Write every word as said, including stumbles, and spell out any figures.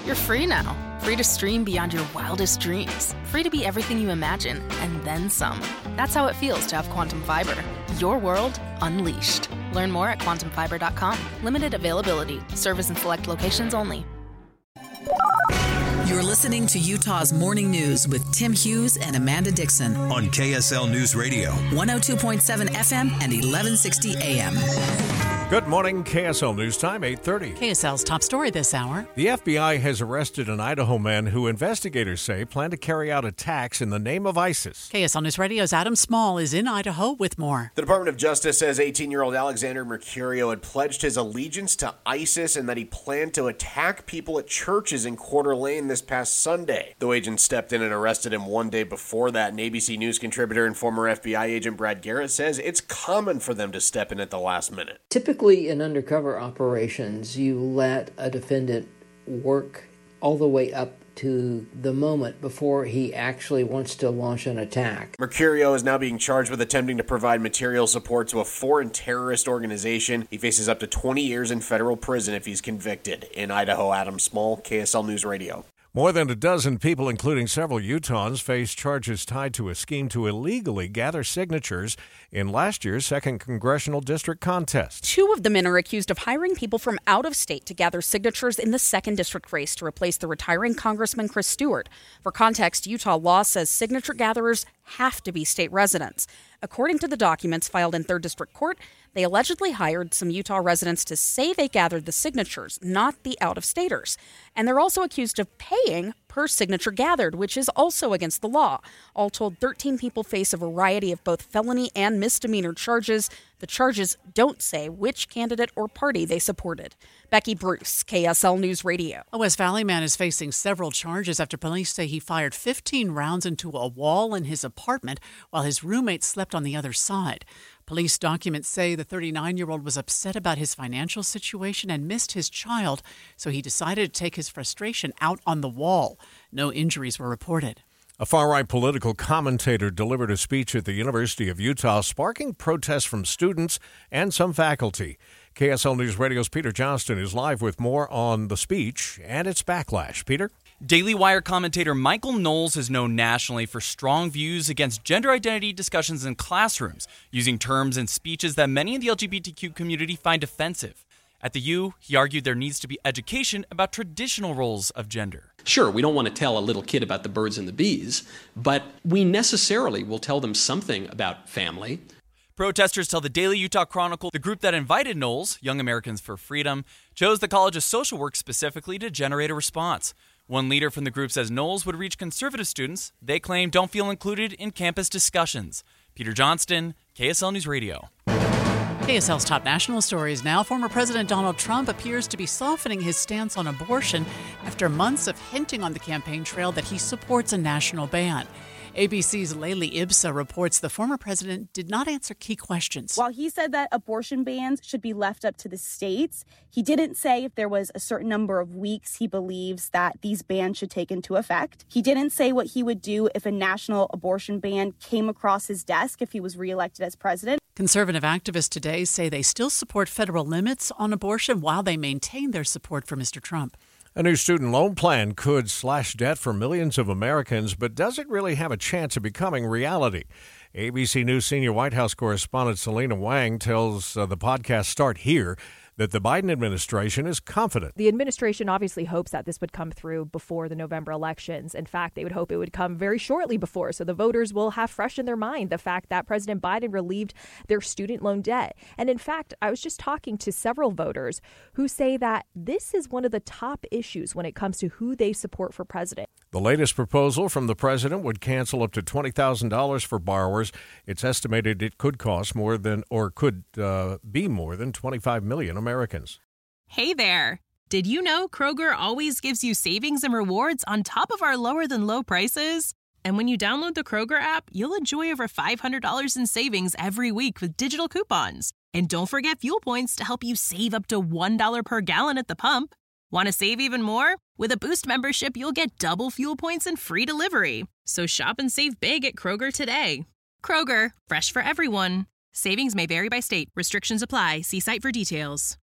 You're free now. Free to stream beyond your wildest dreams. Free to be everything you imagine, and then some. That's how it feels to have Quantum Fiber. Your world unleashed. Learn more at quantum fiber dot com. Limited availability. Service in select locations only. You're listening to Utah's Morning News with Tim Hughes and Amanda Dixon on K S L News Radio, one oh two point seven F M and eleven sixty A M. Good morning, K S L News Time, eight thirty. K S L's top story this hour. The F B I has arrested an Idaho man who investigators say planned to carry out attacks in the name of ISIS. K S L News Radio's Adam Small is in Idaho with more. The Department of Justice says eighteen-year-old Alexander Mercurio had pledged his allegiance to ISIS and that he planned to attack people at churches in Coeur d'Alene this past Sunday. Though agents stepped in and arrested him one day before that, an A B C News contributor and former F B I agent Brad Garrett says it's common for them to step in at the last minute. Typically, in undercover operations, you let a defendant work all the way up to the moment before he actually wants to launch an attack. Mercurio is now being charged with attempting to provide material support to a foreign terrorist organization. He faces up to twenty years in federal prison if he's convicted. In Idaho, Adam Small, K S L News Radio. More than a dozen people, including several Utahns, face charges tied to a scheme to illegally gather signatures in last year's second congressional district contest. Two of the men are accused of hiring people from out of state to gather signatures in the second district race to replace the retiring Congressman Chris Stewart. For context, Utah law says signature gatherers have to be state residents. According to the documents filed in third District Court, they allegedly hired some Utah residents to say they gathered the signatures, not the out-of-staters. And they're also accused of paying per signature gathered, which is also against the law. All told, thirteen people face a variety of both felony and misdemeanor charges. The charges don't say which candidate or party they supported. Becky Bruce, K S L News Radio. A West Valley man is facing several charges after police say he fired fifteen rounds into a wall in his apartment while his roommate slept on the other side. Police documents say the thirty-nine-year-old was upset about his financial situation and missed his child, so he decided to take his frustration out on the wall. No injuries were reported. A far-right political commentator delivered a speech at the University of Utah, sparking protests from students and some faculty. K S L News Radio's Peter Johnston is live with more on the speech and its backlash. Peter? Daily Wire commentator Michael Knowles is known nationally for strong views against gender identity discussions in classrooms, using terms and speeches that many in the L G B T Q community find offensive. At the U, he argued there needs to be education about traditional roles of gender. Sure, we don't want to tell a little kid about the birds and the bees, but we necessarily will tell them something about family. Protesters tell the Daily Utah Chronicle the group that invited Knowles, Young Americans for Freedom, chose the college's social work specifically to generate a response. One leader from the group says Knowles would reach conservative students they claim don't feel included in campus discussions. Peter Johnston, K S L News Radio. K S L's top national stories now. Former President Donald Trump appears to be softening his stance on abortion after months of hinting on the campaign trail that he supports a national ban. A B C's Layli Ibsa reports the former president did not answer key questions. While he said that abortion bans should be left up to the states, he didn't say if there was a certain number of weeks he believes that these bans should take into effect. He didn't say what he would do if a national abortion ban came across his desk if he was reelected as president. Conservative activists today say they still support federal limits on abortion while they maintain their support for Mister Trump. A new student loan plan could slash debt for millions of Americans, but does it really have a chance of becoming reality? A B C News senior White House correspondent Selena Wang tells uh, the podcast Start Here that the Biden administration is confident. The administration obviously hopes that this would come through before the November elections. In fact, they would hope it would come very shortly before, so the voters will have fresh in their mind the fact that President Biden relieved their student loan debt. And in fact, I was just talking to several voters who say that this is one of the top issues when it comes to who they support for president. The latest proposal from the president would cancel up to twenty thousand dollars for borrowers. It's estimated it could cost more than, or could uh, be more than twenty-five million Americans. Hey there. Did you know Kroger always gives you savings and rewards on top of our lower than low prices? And when you download the Kroger app, you'll enjoy over five hundred dollars in savings every week with digital coupons. And don't forget fuel points to help you save up to one dollar per gallon at the pump. Want to save even more? With a Boost membership, you'll get double fuel points and free delivery. So shop and save big at Kroger today. Kroger, fresh for everyone. Savings may vary by state. Restrictions apply. See site for details.